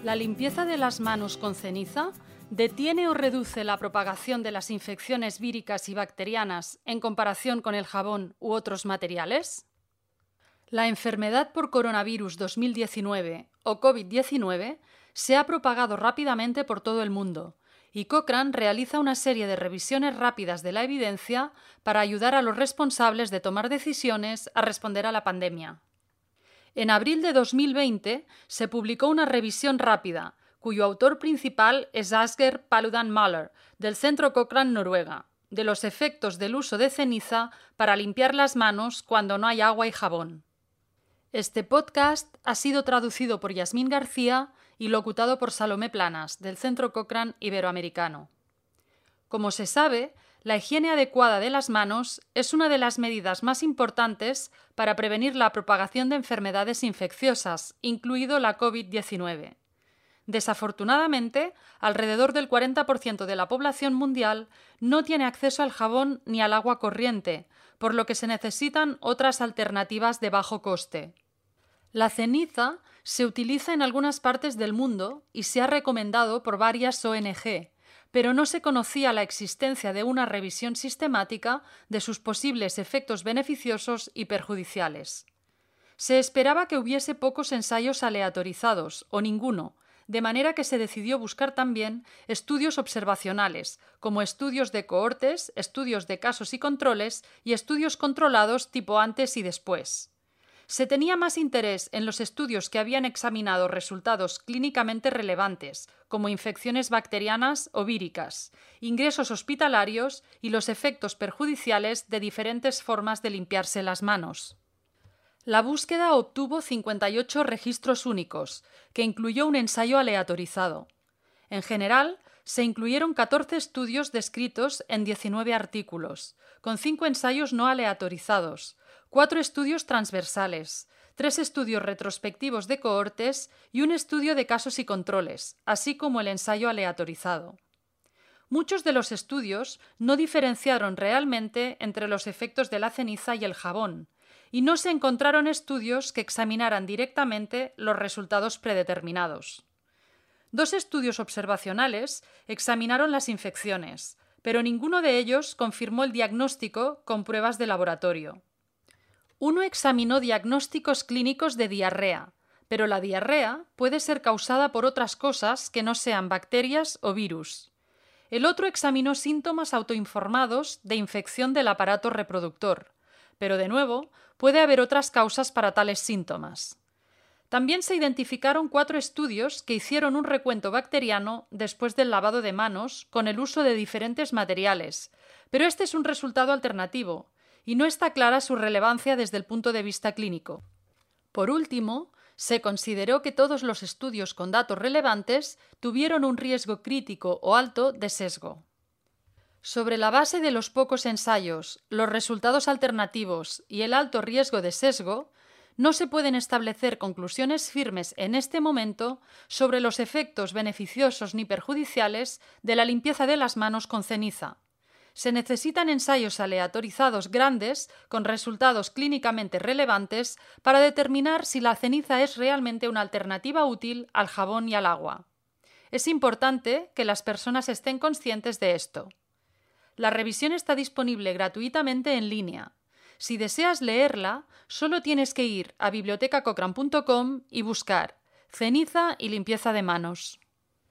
La limpieza de las manos con ceniza detiene o reduce la propagación de las infecciones víricas y bacterianas en comparación con el jabón u otros materiales. La enfermedad por coronavirus 2019 o COVID-19 se ha propagado rápidamente por todo el mundo y Cochrane realiza una serie de revisiones rápidas de la evidencia para ayudar a los responsables de tomar decisiones a responder a la pandemia. En abril de 2020 se publicó una revisión rápida, cuyo autor principal es Asgeir Paludan-Müller, del Centro Cochrane Noruega, de los efectos del uso de ceniza para limpiar las manos cuando no hay agua y jabón. Este podcast ha sido traducido por Yasmín García y locutado por Salomé Planas, del Centro Cochrane Iberoamericano. Como se sabe, la higiene adecuada de las manos es una de las medidas más importantes para prevenir la propagación de enfermedades infecciosas, incluido la COVID-19. Desafortunadamente, alrededor del 40% de la población mundial no tiene acceso al jabón ni al agua corriente, por lo que se necesitan otras alternativas de bajo coste. La ceniza se utiliza en algunas partes del mundo y se ha recomendado por varias ONG, pero no se conocía la existencia de una revisión sistemática de sus posibles efectos beneficiosos y perjudiciales. Se esperaba que hubiese pocos ensayos aleatorizados, o ninguno, de manera que se decidió buscar también estudios observacionales, como estudios de cohortes, estudios de casos y controles y estudios controlados tipo antes y después. Se tenía más interés en los estudios que habían examinado resultados clínicamente relevantes, como infecciones bacterianas o víricas, ingresos hospitalarios y los efectos perjudiciales de diferentes formas de limpiarse las manos. La búsqueda obtuvo 58 registros únicos, que incluyó un ensayo aleatorizado. En general, se incluyeron 14 estudios descritos en 19 artículos, con 5 ensayos no aleatorizados, 4 estudios transversales, 3 estudios retrospectivos de cohortes y un estudio de casos y controles, así como el ensayo aleatorizado. Muchos de los estudios no diferenciaron realmente entre los efectos de la ceniza y el jabón, y no se encontraron estudios que examinaran directamente los resultados predeterminados. 2 estudios observacionales examinaron las infecciones, pero ninguno de ellos confirmó el diagnóstico con pruebas de laboratorio. Uno examinó diagnósticos clínicos de diarrea, pero la diarrea puede ser causada por otras cosas que no sean bacterias o virus. El otro examinó síntomas autoinformados de infección del aparato reproductor, pero de nuevo puede haber otras causas para tales síntomas. También se identificaron 4 estudios que hicieron un recuento bacteriano después del lavado de manos con el uso de diferentes materiales, pero este es un resultado alternativo y no está clara su relevancia desde el punto de vista clínico. Por último, se consideró que todos los estudios con datos relevantes tuvieron un riesgo crítico o alto de sesgo. Sobre la base de los pocos ensayos, los resultados alternativos y el alto riesgo de sesgo, no se pueden establecer conclusiones firmes en este momento sobre los efectos beneficiosos ni perjudiciales de la limpieza de las manos con ceniza. Se necesitan ensayos aleatorizados grandes con resultados clínicamente relevantes para determinar si la ceniza es realmente una alternativa útil al jabón y al agua. Es importante que las personas estén conscientes de esto. La revisión está disponible gratuitamente en línea. Si deseas leerla, solo tienes que ir a bibliotecacochrane.com y buscar ceniza y limpieza de manos.